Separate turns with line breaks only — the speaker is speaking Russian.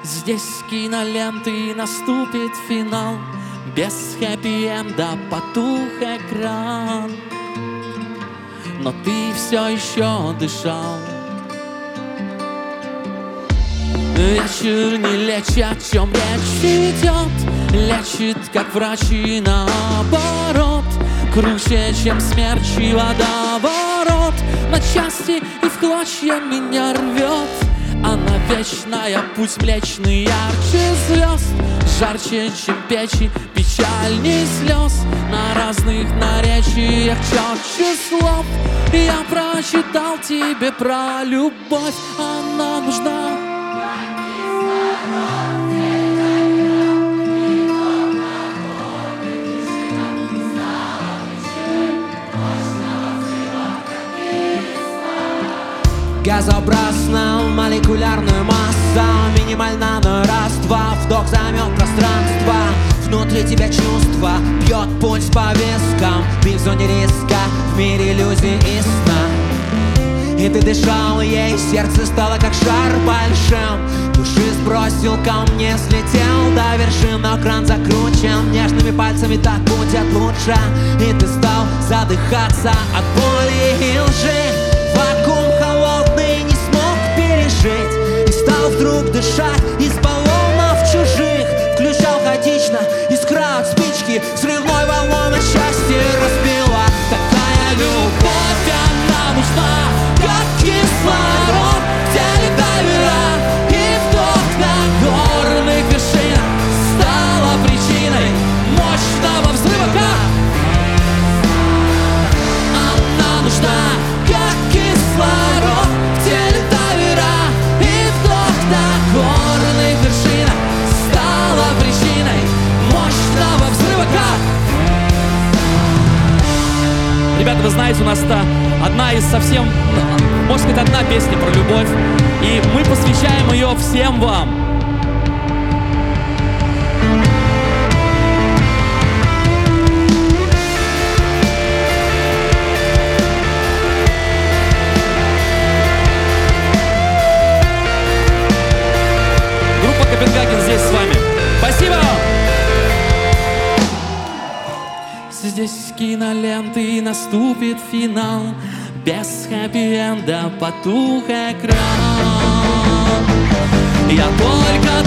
Здесь киноленты, наступит финал. Без хэппи-энда потух экран, но ты все еще дышал. Вечер не лечит, о чем речь идет. Лечит, как врачи, наоборот. Круче, чем смерч и водоворот. На части и в клочья меня рвет. Она вечная, путь млечный, ярче звезд. Жарче, чем печи, печальней слез. На разных наречиях четче слов. Я прочитал тебе про любовь. Она нужна.
Газообразно, молекулярная масса. Минимально на раз-два. Вдох займет пространство. Внутри тебя чувство. Бьет пульс по вискам. Ты в зоне риска, в мире иллюзий и сна. И ты дышал ей, сердце стало как шар большим. Души сбросил ко мне, слетел до вершин. Но кран закручен, нежными пальцами так будет лучше. И ты стал задыхаться от боли и лжи. Вакуум холодный не смог пережить. И стал вдруг дышать из баллонов чужих. Включал хаотично искра от спички. Взрывной волной на счастье разбила. Такая любовь, она нужна, как кислород. Теледайвера и вдох на горных вершинах стала причиной мощного взрыва. Она нужна, как кислород. Теледайвера и вдох на горных вершинах стала причиной мощного взрыва.
Ребята, вы знаете, у нас-то одна из совсем, можно сказать, одна песня про любовь. И мы посвящаем ее всем вам. Группа Копенгаген здесь с вами. Спасибо вам! Здесь киноленты, наступит финал. Без хэппи-энда потух экран. Я только